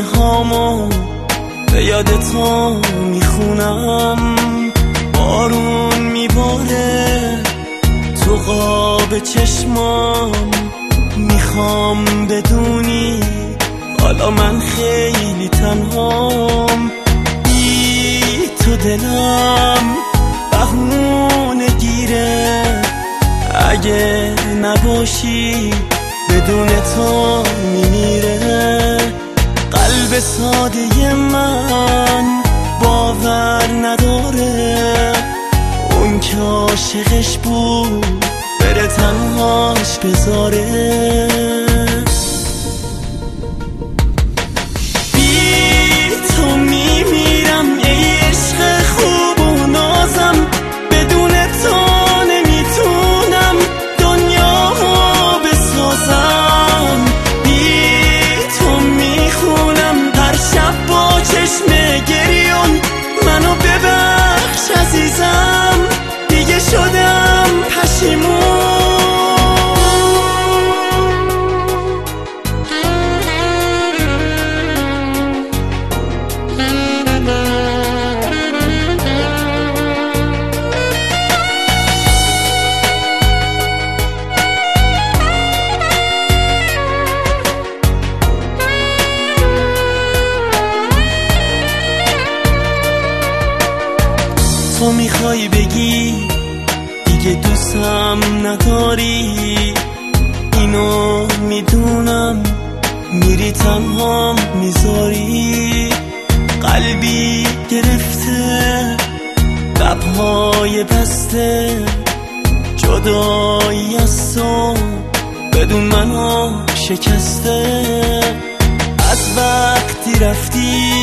ترانه هامو به یاد تو میخونم. بارون میباره تو قاب چشمام، میخوام بدونی حالا من خیلی تنهام. بی تو دلم بهونه گیره، اگه نباشی بدون تو میمیره. قلب ساده من باور نداره، اون که عاشقش بود بره تنهاش بذاره. شدم پشیمون. تو میخوای بگی دیگه دوستم نداری، اینو میدونم، میری تنهام میذاری. قلبی گرفته لبهای بسته، جدایی از تو بدون منو شکسته. از وقتی رفتی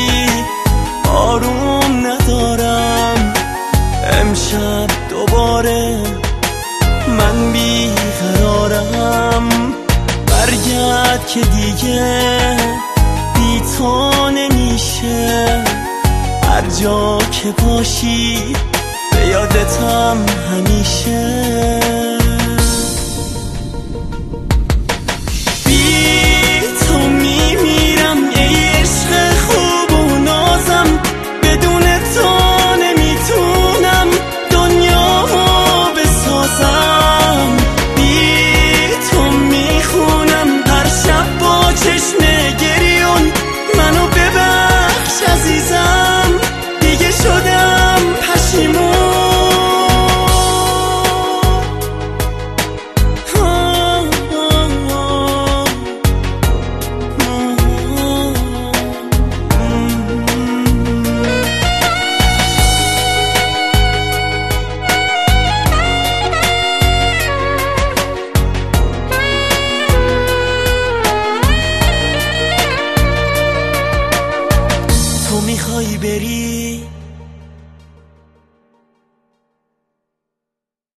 آروم ندارم، امشب دوباره من بیقرارم. برگرد که دیگه بی تو نمیشه، هر جا که باشی به یادتم همیشه.